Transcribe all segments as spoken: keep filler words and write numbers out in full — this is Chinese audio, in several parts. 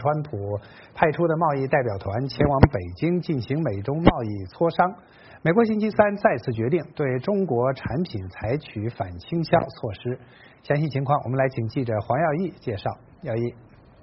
川普派出的贸易代表团前往北京进行美中贸易磋商。美国星期三再次决定对中国产品采取反倾销措施。详细情况，我们来请记者黄耀义介绍。耀义。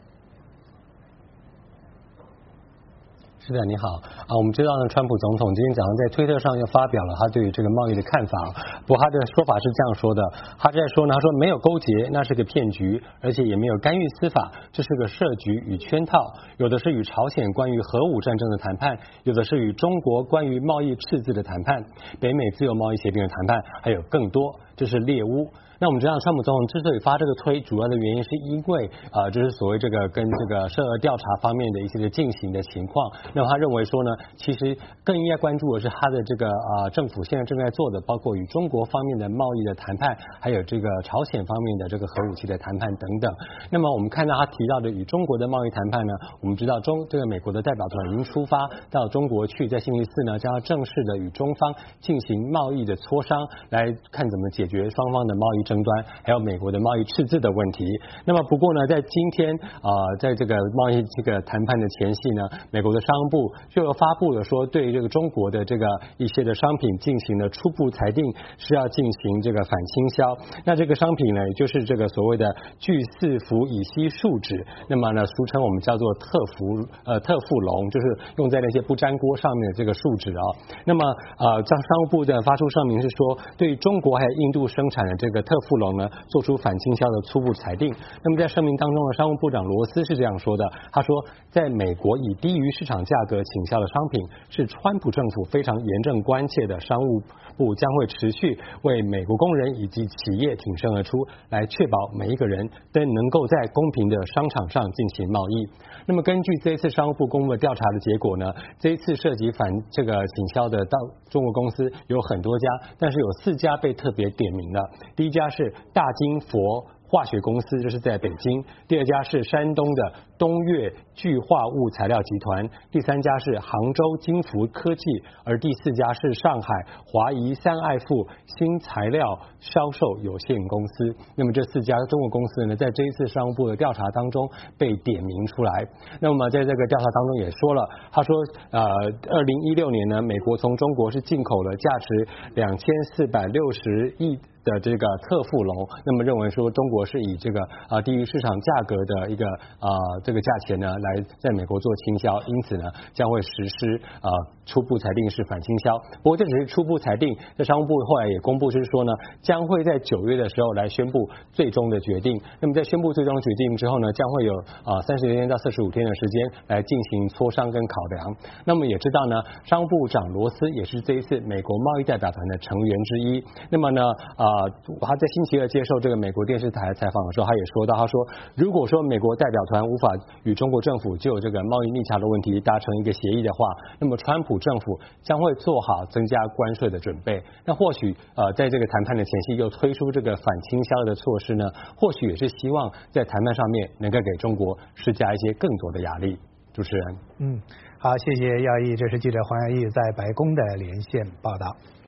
是的，你好啊，我们知道呢，川普总统今天早上在推特上又发表了他对于这个贸易的看法。不过他的说法是这样说的，他在说呢，他说没有勾结，那是个骗局，而且也没有干预司法，这是个设局与圈套。有的是与朝鲜关于核武战争的谈判，有的是与中国关于贸易赤字的谈判，北美自由贸易协定的谈判，还有更多，这是猎巫。那我们知道，川普总统之所以发这个推，主要的原因是因为啊、呃，就是所谓这个跟这个涉俄调查方面的一些的进行的情况。那么他认为说呢，其实更应该关注的是他的这个啊、呃、政府现在正在做的，包括与中国方面的贸易的谈判，还有这个朝鲜方面的这个核武器的谈判等等。那么我们看到他提到的与中国的贸易谈判呢，我们知道中这个美国的代表团已经出发到中国去，在星期四呢将要正式的与中方进行贸易的磋商，来看怎么解决双方的贸易争端，还有美国的贸易赤字的问题。那么不过呢，在今天啊、呃，在这个贸易这个谈判的前夕呢，美国的商务部就发布了说，对这个中国的这个一些的商品进行了初步裁定，是要进行这个反倾销。那这个商品呢，也就是这个所谓的聚四氟乙烯树脂，那么呢，俗称我们叫做特氟呃特氟龙，就是用在那些不粘锅上面的这个树脂啊、哦。那么呃，商商务部的发出声明是说，对于中国还有印度生产的这个特氟龙呢，做出反倾销的初步裁定。那么在声明当中呢，商务部长罗斯是这样说的，他说，在美国以低于市场价格倾销的商品，是川普政府非常严正关切的，商务部将会持续为美国工人以及企业挺身而出，来确保每一个人都能够在公平的商场上进行贸易。那么根据这一次商务部公布的调查的结果呢，这一次涉及反这个倾销的到中国公司有很多家，但是有四家被特别点名了。第一家是大金佛化学公司，这是在北京；第二家是山东的东岳聚化物材料集团；第三家是杭州金福科技，而第四家是上海华谊三爱富新材料销售有限公司。那么这四家中国公司呢，在这一次商务部的调查当中被点名出来。那么在这个调查当中也说了，他说，呃，二零一六年呢，美国从中国是进口了价值两千四百六十亿的这个特氟龙，那么认为说中国是以这个啊、呃、低于市场价格的一个啊、呃、这个价钱呢来在美国做倾销，因此呢将会实施啊、呃、初步裁定是反倾销。不过这只是初步裁定，这商务部后来也公布是说呢，将会在九月的时候来宣布最终的决定。那么在宣布最终决定之后呢，将会有啊三十天到四十五天的时间来进行磋商跟考量。那么也知道呢，商务部长罗斯也是这一次美国贸易代表团的成员之一。那么呢啊。啊，他在星期二接受这个美国电视台采访的时候，他也说到，他说，如果说美国代表团无法与中国政府就这个贸易逆差的问题达成一个协议的话，那么川普政府将会做好增加关税的准备。那或许呃，在这个谈判的前夕又推出这个反倾销的措施呢，或许也是希望在谈判上面能够给中国施加一些更多的压力。主持人， 嗯，好，谢谢耀义，这是记者黄耀义在白宫的连线报道。